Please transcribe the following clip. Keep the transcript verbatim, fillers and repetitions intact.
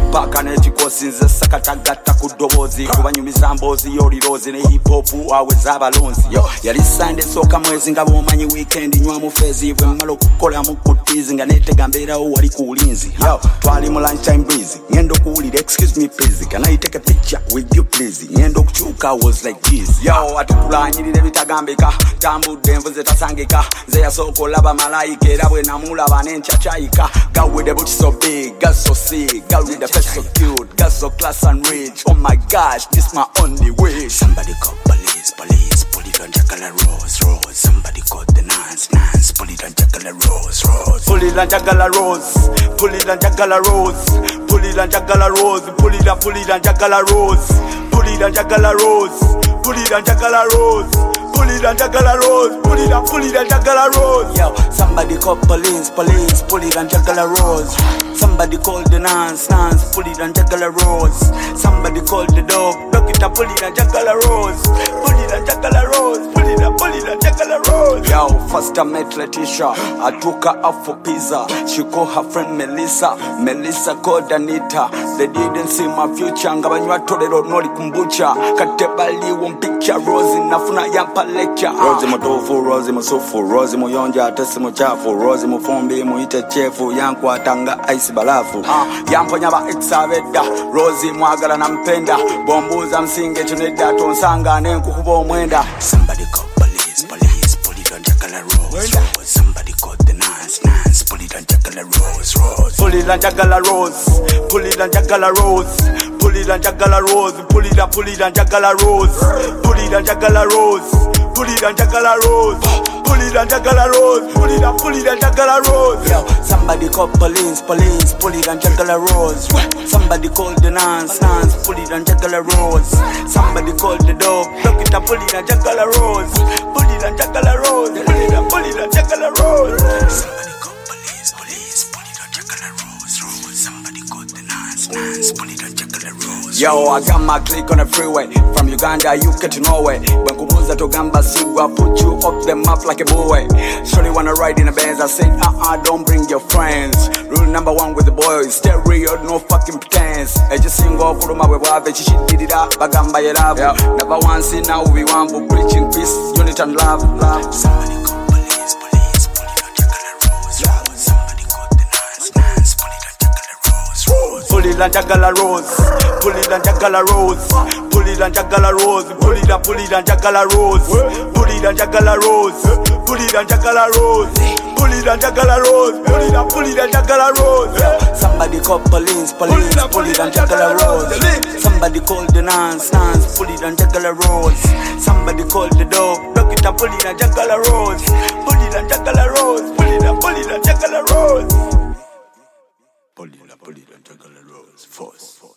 Tupac n'ekikosi nze sakatagatta ku ddoboozi kubanyumiza mboozi y'oliroozi ne hip hop aweza abalonzi yo yali Sunday sooka mwezi nga bw'omanyi weekend nywa mu feezi bwe mmala okukola mu kutiizi nga neetega mbeerawo wali ku bulinzi yo twali mu lunchtime breeze ngenda okuwulira excuse me please can I take a picture with you please ngenda okukyuka was like this yo atukulanyirira ebitagambika tambudde envuze tasangika nze yasooka olaba malayika era bwe namulaba n'encakyayika got with the booty so big got so sick got with the face so cute got so class and rich oh my gosh this my only way somebody call police police pull it on Jacala Rose Rose somebody call the Nance Nance pull it on Jacala Rose Rose pull it on Jacala Rose pull it on Jacala Rose pull it on Jacala Rose pull it on pull it on Jacala Rose pull it on Jacala Rose pull it on Jacala Rose pull it on Jacala Rose pull it on pull it on Jacala Rose yo somebody call police police pull it on Jacala Rose somebody call the Nance Nance pull it on Jacala Rose somebody call the dog dog it and pull it on Jacala Rose pull it on Jacala Rose pull it on pull it on Jacala Rose yo first I met Letitia I took her out for pizza she called her friend Melissa Melissa called Anita they didn't see my future nga banywa tolero noli kumbucha katebali won picture Rose nafuna yampa lecture Rose mutofu Rose musufu Rose muyonja atesi muchafu Rose mufumbi muite chefu yankwatanga ice balafu uh, yamponya ba exabeda Rose mwagala nampenda bombuza msinge chuneda tonsanga nenkukuba omwenda somebody call police police pull it on Jacala Rose Rose somebody call the Nance Nance pull it on Jacala Rose Rose pull it on Jacala Rose pull it on Jacala Rose pull it on Jacala Rose pull it on pull it on Jacala Rose pull it on Jacala Rose pull it on Jacala Rose pull it on Jacala Rose pull it on pull it on Jacala Rose yo somebody call police police pull it on Jacala Rose somebody call the Nance Nance pull it on Jacala Rose somebody call the dog dog it and pull it on Jacala Rose pull it on Jacala Rose pull it on pull it on Jacala Rose somebody call police police pull it on Jacala Rose Rose somebody call the Nance Nance pull it on Jacala Rose yo I got my click on the freeway from Uganda U K to Norway when kubuza to gamba sigwa put you up the map like a boy surely wanna ride in a Benz I said uh-uh don't bring your friends rule number one with the boys stay real no fucking pretense I just sing off for my webave chishidida bagamba ya love never once in now we want to preaching peace unity and love love somebody call police police pull it on Jacala Rose Rose somebody call the Nance Nance pull it on Jacala Rose Rose pull it on Jacala Rose pull it on Jacala Rose pull it on Jacala Rose pull it on pull it on Jacala Rose pull it on Jacala Rose pull it on Jacala Rose pull it on Jacala Rose pull it on pull it on Jacala Rose somebody call police police pull it on Jacala Rose somebody call the Nance Nance pull it on Jacala Rose somebody call the dog dog it and pull it on Jacala Rose pull it on Jacala Rose pull it on pull it on Jacala Rose pull it on pull it on Jacala Rose force